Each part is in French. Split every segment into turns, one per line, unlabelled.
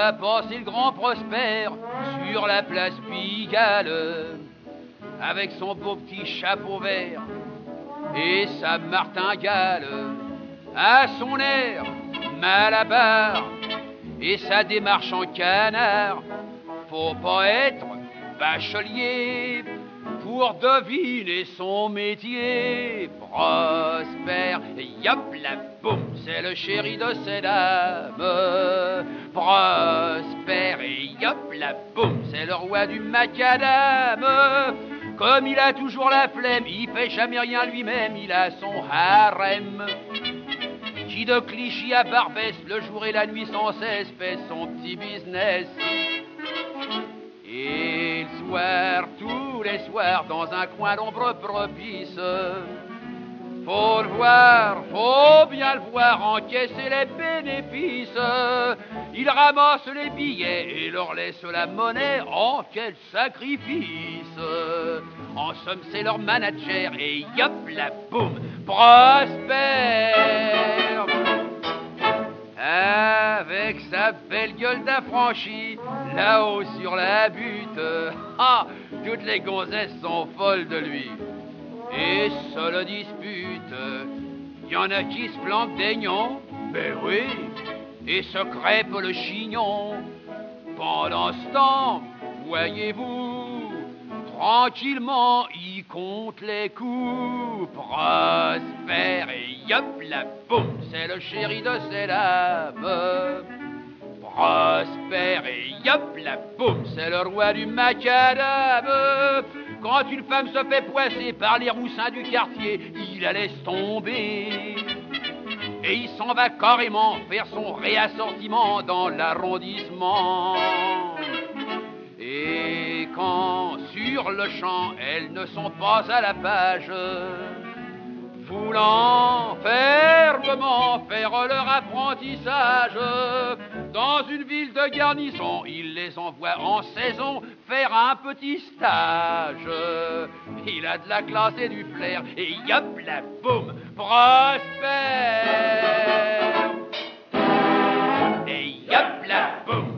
voit passer le grand Prosper sur la place Pigalle, avec son beau petit chapeau vert et sa martingale, à son air malabar et sa démarche en canard. Faut pas être bachelier pour deviner son métier. Prosper, yop la boum, c'est le chéri de ses dames. Prosper, et yop la boum, c'est le roi du macadam. Comme il a toujours la flemme, il fait jamais rien lui-même, il a son harem qui de Clichy à Barbès, le jour et la nuit sans cesse, fait son petit business. Et le soir, tous les soirs, dans un coin d'ombre propice, faut le voir, faut bien le voir, encaisser les bénéfices. Il ramasse les billets et leur laisse la monnaie. Oh, quel sacrifice! En somme, c'est leur manager et yop la boum, Prosper! Avec sa belle gueule d'affranchi, là-haut sur la butte, ah, toutes les gonzesses sont folles de lui et se le disputent. Y en a qui se planquent des nions, ben oui, et se crêpent le chignon. Pendant ce temps, voyez-vous, tranquillement, il compte les coups. Prosper et yop la boum, c'est le chéri de ses dames. Prosper et yop la boum, c'est le roi du macadam. Quand une femme se fait poisser par les roussins du quartier, il la laisse tomber et il s'en va carrément faire son réassortiment dans l'arrondissement. Et quand sur le champ elles ne sont pas à la page, voulant fermement faire leur apprentissage, dans une ville de garnison, il les envoie en saison faire un petit stage. Il a de la classe et du flair, et yop la boum, Prosper. Et yop la boum.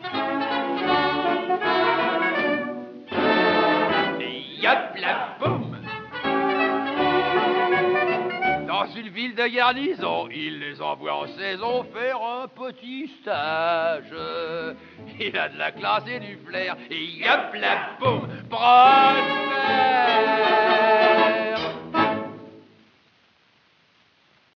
Et yop la boum. Dans une ville de garnison, il les envoie en saison faire un petit stage. Il a de la classe et du flair, et yop la boum, Prosper.